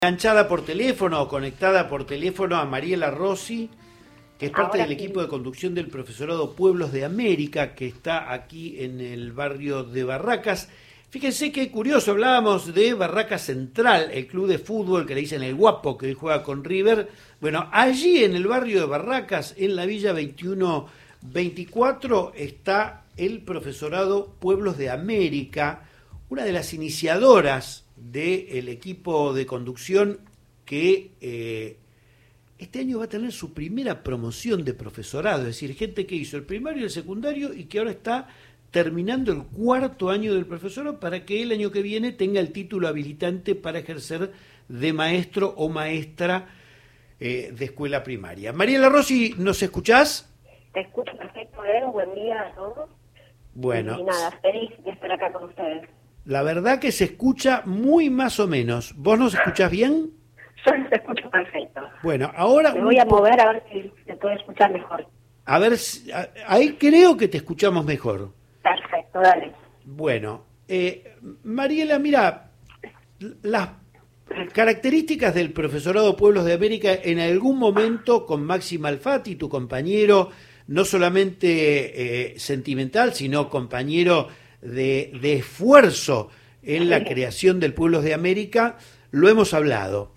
Enganchada por teléfono o conectada por teléfono a Mariela Rossi, que es parte del equipo de conducción del profesorado Pueblos de América, que está aquí en el barrio de Barracas. Fíjense qué curioso, hablábamos de Barracas Central, el club de fútbol que le dicen el Guapo, que hoy juega con River. Bueno, allí en el barrio de Barracas, en la Villa 2124, está el profesorado Pueblos de América, una de las iniciadoras del equipo de conducción que este año va a tener su primera promoción de profesorado, es decir, gente que hizo el primario y el secundario y que ahora está terminando el cuarto año del profesorado para que el año que viene tenga el título habilitante para ejercer de maestro o maestra de escuela primaria. Mariela Rossi, ¿nos escuchás? Te escucho perfecto, Eder. Buen día a todos. Bueno. Y nada, feliz de estar acá con ustedes. La verdad que se escucha muy más o menos. ¿Vos nos escuchás bien? Yo los escucho perfecto. Bueno, ahora... Me voy a mover a ver si se puede escuchar mejor. A ver, ahí creo que te escuchamos mejor. Perfecto, dale. Bueno, Mariela, mira, las características del profesorado Pueblos de América en algún momento con Maxi Malfatti, tu compañero, no solamente sentimental, sino compañero de esfuerzo en la creación del Pueblos de América, lo hemos hablado.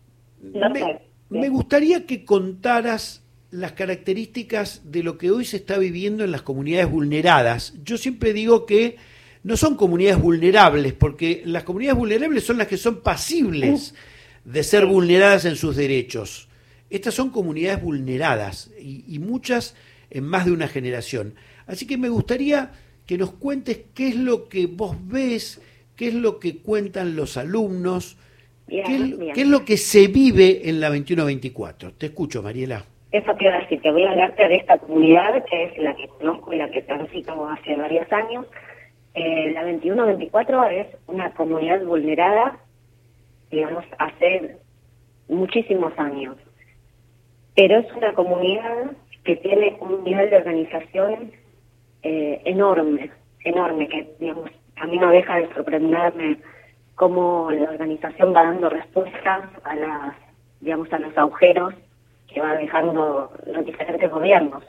Me gustaría que contaras las características de lo que hoy se está viviendo en las comunidades vulneradas. Yo siempre digo que no son comunidades vulnerables, porque las comunidades vulnerables son las que son pasibles de ser vulneradas en sus derechos. Estas son comunidades vulneradas y muchas en más de una generación. Así que me gustaría que nos cuentes qué es lo que vos ves, qué es lo que cuentan los alumnos, qué es lo que se vive en la 2124. Te escucho, Mariela. Eso te iba a decir, te voy a hablarte de esta comunidad, que es la que conozco y la que transito hace varios años. La 2124 es una comunidad vulnerada, digamos, hace muchísimos años. Pero es una comunidad que tiene un nivel de organización enorme, que, digamos, a mí no deja de sorprenderme cómo la organización va dando respuestas a a los agujeros que va dejando los diferentes gobiernos.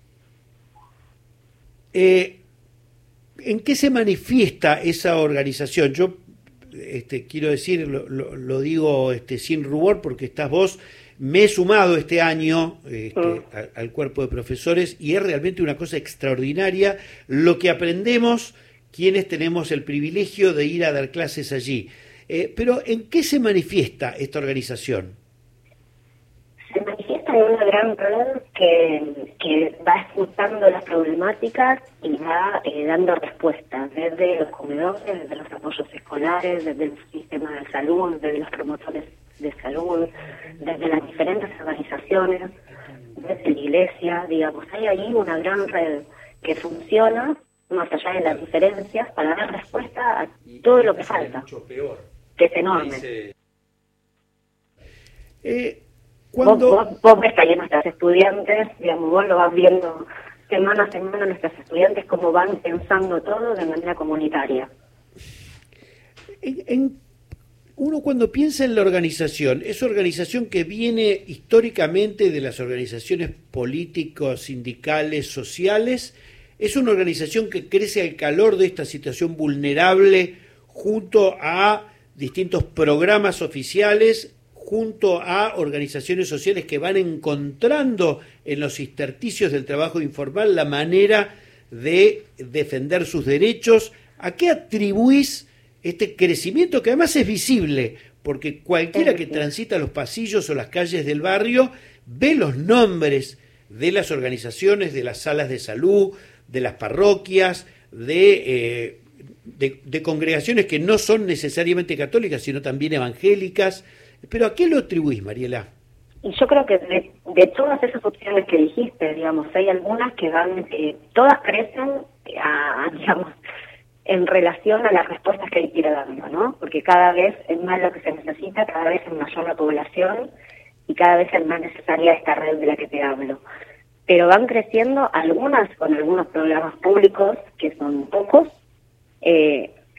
¿En qué se manifiesta esa organización? Yo quiero decir, lo digo sin rubor porque estás vos. Me he sumado este año al cuerpo de profesores y es realmente una cosa extraordinaria lo que aprendemos quienes tenemos el privilegio de ir a dar clases allí. Pero ¿en qué se manifiesta esta organización? Se manifiesta en una gran red que va escuchando las problemáticas y va dando respuestas desde los comedores, desde los apoyos escolares, desde el sistema de salud, desde los promotores de salud, desde las diferentes organizaciones, desde la iglesia, digamos, hay ahí una gran red que funciona más allá de las diferencias para dar respuesta a todo lo que falta, que es enorme. Vos ves ahí a nuestras estudiantes, digamos, vos lo vas viendo semana a semana nuestros estudiantes cómo van pensando todo de manera comunitaria. Uno cuando piensa en la organización, esa organización que viene históricamente de las organizaciones políticos, sindicales, sociales, es una organización que crece al calor de esta situación vulnerable junto a distintos programas oficiales, junto a organizaciones sociales que van encontrando en los intersticios del trabajo informal la manera de defender sus derechos. ¿A qué atribuís este crecimiento que además es visible? Porque cualquiera que transita los pasillos o las calles del barrio ve los nombres de las organizaciones, de las salas de salud, de las parroquias, de congregaciones que no son necesariamente católicas, sino también evangélicas. ¿Pero a qué lo atribuís, Mariela? Y yo creo que de todas esas opciones que dijiste, digamos, hay algunas que van, todas crecen, digamos, en relación a las respuestas que hay que ir dando, ¿no? Porque cada vez es más lo que se necesita, cada vez es mayor la población y cada vez es más necesaria esta red de la que te hablo. Pero van creciendo algunas con algunos programas públicos, que son pocos,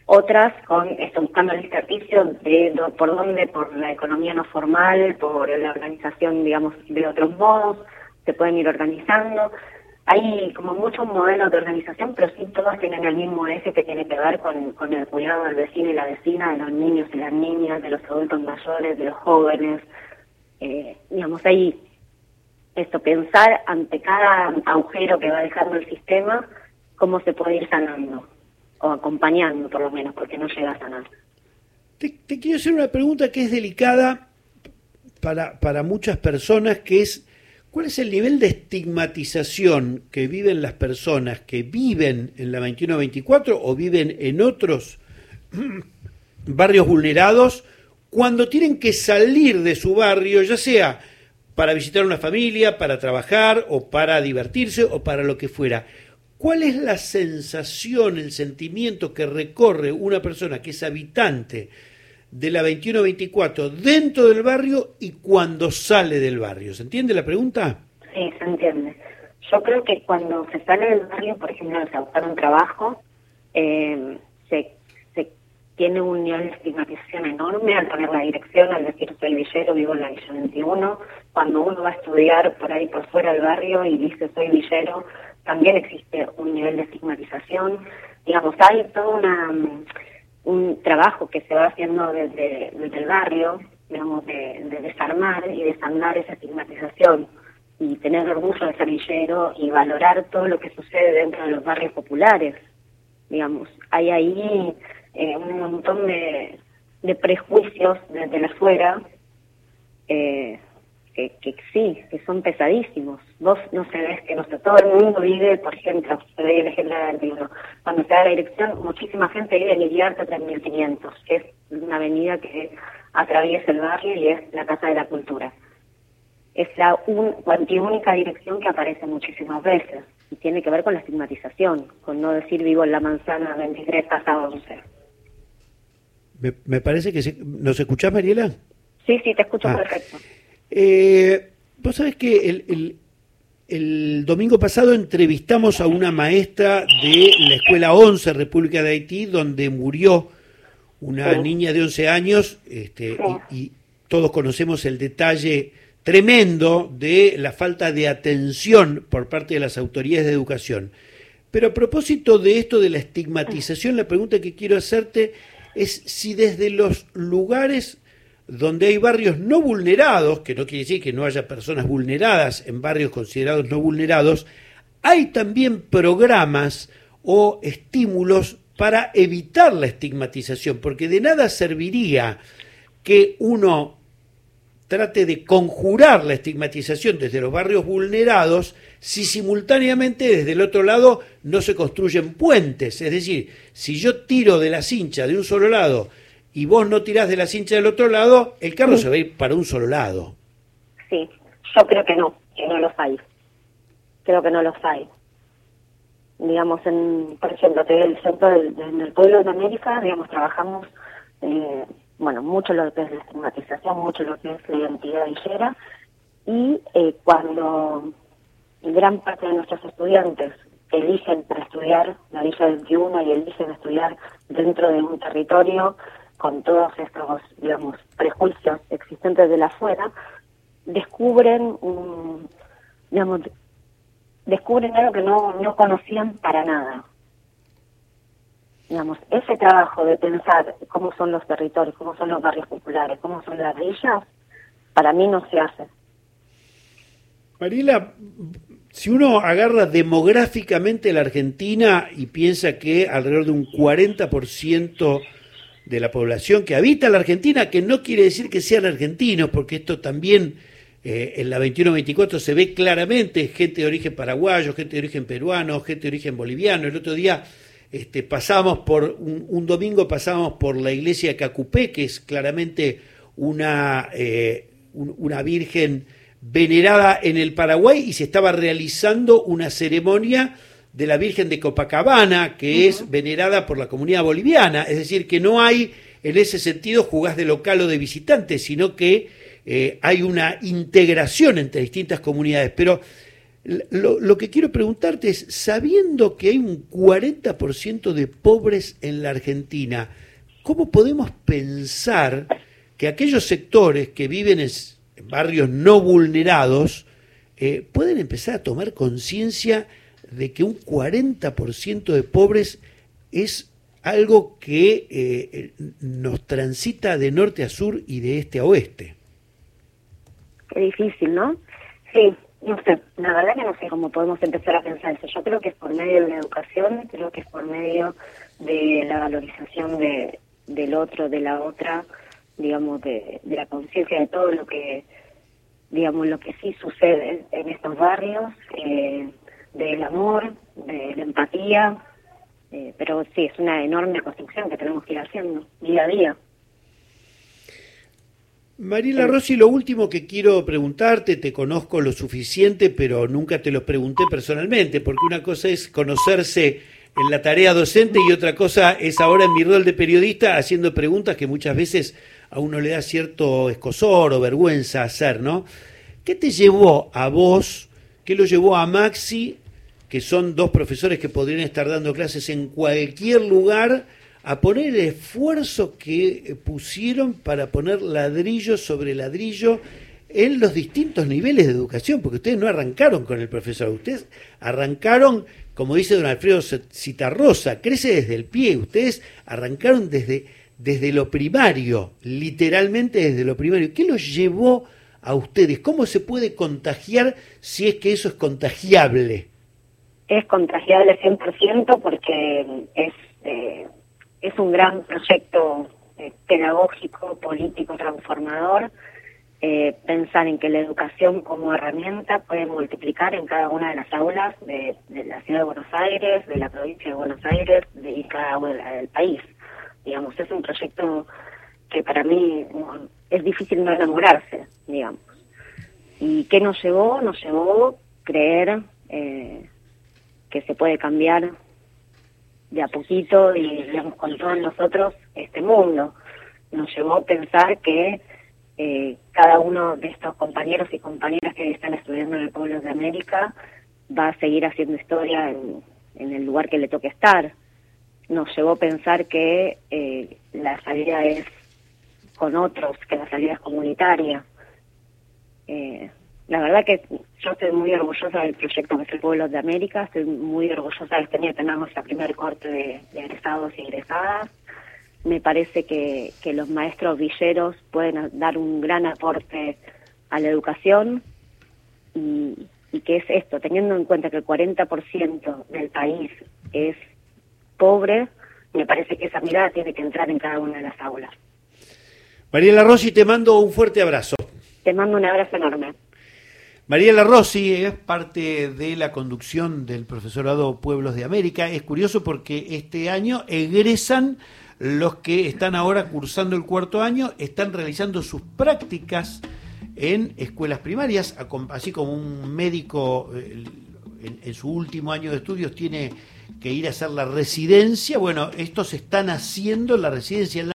otras con esto, buscando el ejercicio de por dónde, por la economía no formal, por la organización, digamos, de otros modos, se pueden ir organizando. Hay como muchos modelos de organización, pero sí todos tienen el mismo eje que tiene que ver con el cuidado del vecino y la vecina, de los niños y las niñas, de los adultos mayores, de los jóvenes. Digamos, hay esto, pensar ante cada agujero que va dejando el sistema, cómo se puede ir sanando, o acompañando por lo menos, porque no llega a sanar. Te quiero hacer una pregunta que es delicada para muchas personas, que es: ¿cuál es el nivel de estigmatización que viven las personas que viven en la 2124 o viven en otros barrios vulnerados cuando tienen que salir de su barrio, ya sea para visitar una familia, para trabajar o para divertirse o para lo que fuera? ¿Cuál es la sensación, el sentimiento que recorre una persona que es habitante de la 2124 dentro del barrio y cuando sale del barrio? ¿Se entiende la pregunta? Sí, se entiende. Yo creo que cuando se sale del barrio, por ejemplo, a buscar un trabajo, se tiene un nivel de estigmatización enorme al poner la dirección, al decir soy villero, vivo en la Villa 21. Cuando uno va a estudiar por ahí por fuera del barrio y dice soy villero, también existe un nivel de estigmatización. Digamos, hay todo un trabajo que se va haciendo desde el barrio, digamos, de desarmar y desandar esa estigmatización y tener orgullo de ser villero y valorar todo lo que sucede dentro de los barrios populares. Digamos, hay ahí un montón de prejuicios desde la afuera que sí, que son pesadísimos. Vos no sabés que todo el mundo vive, por ejemplo, se ve el ejemplo del libro, cuando se da la dirección, muchísima gente vive en Iriarte 3500, que es una avenida que atraviesa el barrio y es la Casa de la Cultura. Es la única dirección que aparece muchísimas veces y tiene que ver con la estigmatización, con no decir vivo en la manzana 23 casa 11. Me parece que ¿nos escuchás, Mariela? Sí, te escucho perfecto. Vos sabés que el domingo pasado entrevistamos a una maestra de la Escuela 11, República de Haití, donde murió una niña de 11 años, y todos conocemos el detalle tremendo de la falta de atención por parte de las autoridades de educación. Pero a propósito de esto de la estigmatización, la pregunta que quiero hacerte es si desde los lugares donde hay barrios no vulnerados, que no quiere decir que no haya personas vulneradas en barrios considerados no vulnerados, hay también programas o estímulos para evitar la estigmatización, porque de nada serviría que uno trate de conjurar la estigmatización desde los barrios vulnerados si simultáneamente desde el otro lado no se construyen puentes. Es decir, si yo tiro de la cincha de un solo lado y vos no tirás de la cincha del otro lado, el carro se va a ir para un solo lado. Sí, yo creo que no los hay. Creo que no los hay. Digamos, por ejemplo, el centro en el pueblo de América, digamos, trabajamos mucho lo que es la estigmatización, mucho lo que es la identidad villera, y cuando gran parte de nuestros estudiantes eligen para estudiar la Villa 21 y eligen estudiar dentro de un territorio con todos estos, digamos, prejuicios existentes de la afuera, descubren algo que no conocían para nada. Digamos, ese trabajo de pensar cómo son los territorios, cómo son los barrios populares, cómo son las villas, para mí no se hace. Mariela, si uno agarra demográficamente la Argentina y piensa que alrededor de un 40% de la población que habita la Argentina, que no quiere decir que sean argentinos, porque esto también en la 21-24 se ve claramente, gente de origen paraguayo, gente de origen peruano, gente de origen boliviano. El otro día pasábamos por, un domingo pasábamos por la iglesia de Cacupé, que es claramente una virgen venerada en el Paraguay, y se estaba realizando una ceremonia de la Virgen de Copacabana, que es venerada por la comunidad boliviana. Es decir, que no hay, en ese sentido, jugás de local o de visitante, sino que hay una integración entre distintas comunidades. Pero Lo que quiero preguntarte es, sabiendo que hay un 40% de pobres en la Argentina, ¿cómo podemos pensar que aquellos sectores que viven en barrios no vulnerados pueden empezar a tomar conciencia de que un 40% de pobres es algo que nos transita de norte a sur y de este a oeste? Qué difícil, ¿no? Sí, no sé, la verdad que no sé cómo podemos empezar a pensar eso. Yo creo que es por medio de la educación, creo que es por medio de la valorización del otro, de la otra, digamos, de la conciencia de todo lo que, digamos, lo que sí sucede en estos barrios, del amor, de la empatía, pero sí, es una enorme construcción que tenemos que ir haciendo día a día. Mariela Rossi, lo último que quiero preguntarte, te conozco lo suficiente, pero nunca te lo pregunté personalmente, porque una cosa es conocerse en la tarea docente y otra cosa es ahora en mi rol de periodista haciendo preguntas que muchas veces a uno le da cierto escozor o vergüenza hacer, ¿no? ¿Qué te llevó a vos, qué lo llevó a Maxi, que son dos profesores que podrían estar dando clases en cualquier lugar, a poner el esfuerzo que pusieron para poner ladrillo sobre ladrillo en los distintos niveles de educación? Porque ustedes no arrancaron con el profesor, ustedes arrancaron, como dice don Alfredo Citarrosa, crece desde el pie, ustedes arrancaron desde lo primario, literalmente desde lo primario. ¿Qué los llevó a ustedes? ¿Cómo se puede contagiar si es que eso es contagiable? Es contagiable 100% porque es un gran proyecto pedagógico, político, transformador. Pensar en que la educación como herramienta puede multiplicar en cada una de las aulas de la ciudad de Buenos Aires, de la provincia de Buenos Aires y cada una del país. Digamos, es un proyecto que para mí es difícil no enamorarse, digamos. ¿Y qué nos llevó? Nos llevó creer que se puede cambiar de a poquito y, digamos, con todos nosotros este mundo. Nos llevó a pensar que cada uno de estos compañeros y compañeras que están estudiando en el Pueblos de América va a seguir haciendo historia en el lugar que le toque estar. Nos llevó a pensar que la salida es con otros, que la salida es comunitaria. La verdad que yo estoy muy orgullosa del proyecto que es el Pueblos de América, estoy muy orgullosa de tener nuestra primer corte de egresados y egresadas. Me parece que los maestros villeros pueden dar un gran aporte a la educación y que es esto, teniendo en cuenta que el 40% del país es pobre, me parece que esa mirada tiene que entrar en cada una de las aulas. Mariela Rossi, te mando un fuerte abrazo. Te mando un abrazo enorme. Mariela Rossi es parte de la conducción del profesorado Pueblos de América. Es curioso porque este año egresan los que están ahora cursando el cuarto año, están realizando sus prácticas en escuelas primarias, así como un médico en su último año de estudios tiene que ir a hacer la residencia. Bueno, estos están haciendo la residencia en